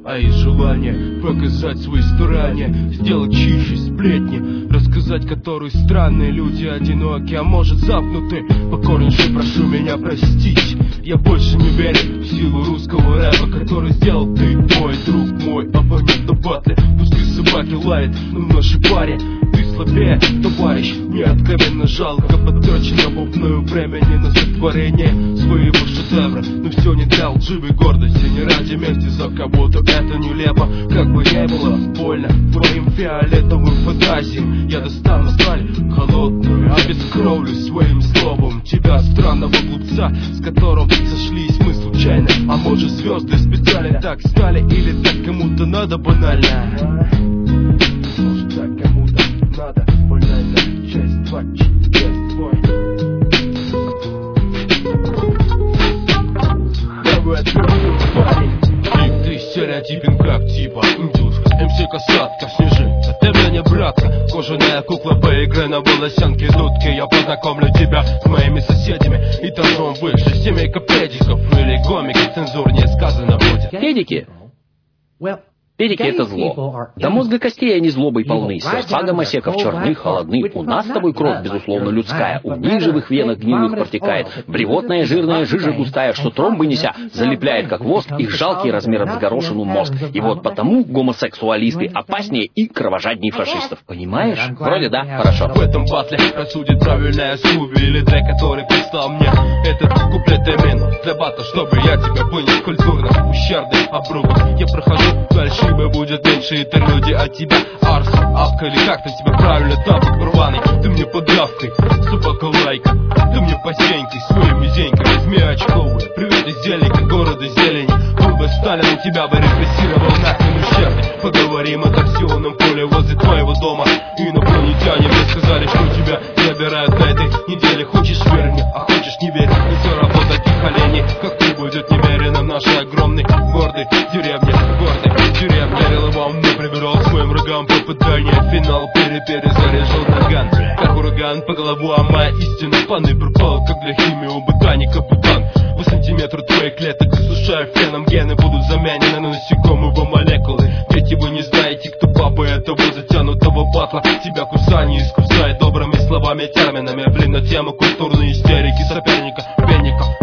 а есть желание показать свои старания, сделать чище сплетни, рассказать, которые странные люди одиноки, а может замкнуты. Покорнейше прошу меня простить, я больше не верю в силу русского рэпа, который сделал ты, мой друг, мой оппонент на батле. Пускай собаки лают, но в нашей паре ты слабее, товарищ. Мне откровенно жалко потраченного мною времени на сотворение своего шедевра, но все не для лживой гордости, не ради мести за кого-то, это нелепо. Как бы не было больно твоим фиолетовым фантазиям, я достану сталь холодную, обескровлю своим словом тебя, странного глупца, с которым сошлись мы случайно. А может, звезды специально так стали, или так кому-то надо банально. Может, так кому-то надо банально. Часть 2, часть 2. Ты стереотипен как типа индюшка, МС касатка, снежинка, ты мне не братка, кожаная кукла по игре на волосянке дудки. Я познакомлю тебя с моими соседями, этажом выше, семейка педиков или гомиков, цензурнее сказано будет. Педики? Педики — это зло. До мозга костей они злобой полны. Сердца гомосеков черны, холодны. У нас с тобой кровь, безусловно, людская. У них живых венах гнилых протекает. Блевотная жирная жижа густая, что тромбы неся, залепляет, как воск, их жалкий размером с горошину мозг. И вот потому гомосексуалисты опаснее и кровожаднее фашистов. Понимаешь? Вроде да, хорошо. В этом батле рассудит правильная Скуби или трек, который прислал мне этот куплет именно для бата, чтобы я тебя вынес культурно ущербный обрубок. Я прохожу дальше, ибо будет меньше интерлюдий от тебя. Арс, апка или как-то тебя правильно, тапок рваный. Ты мне подавкой, собака лайка, ты мне постенькой, своей мизенькой. Возьми очковые, привет из зеленка, города зелени. Был бы Сталин, и тебя бы репрессировал нахрен ущербный. Поговорим о таксионном поле возле твоего дома. Инопланетяне мне сказали, что тебя забирают на этой неделе. Хочешь верь мне, а хочешь не верь, не все равно таких оленей, как ты, будет немерено в нашей огромной гордой деревне. Гордой деревне Реловом не прибирал своим врагам попадание в финал, перезаряжал наган, как ураган по голову, а моя истина паны пропала, как для химии у ботаника бутан. По сантиметру твоих клеток сушаю феном, гены будут заменены на насекомого молекулы. Ведь вы не знаете, кто папа этого затянутого батла. Тебя кусание искусает добрыми словами, терминами. Блин, на тему культурной истерики соперника, пенников.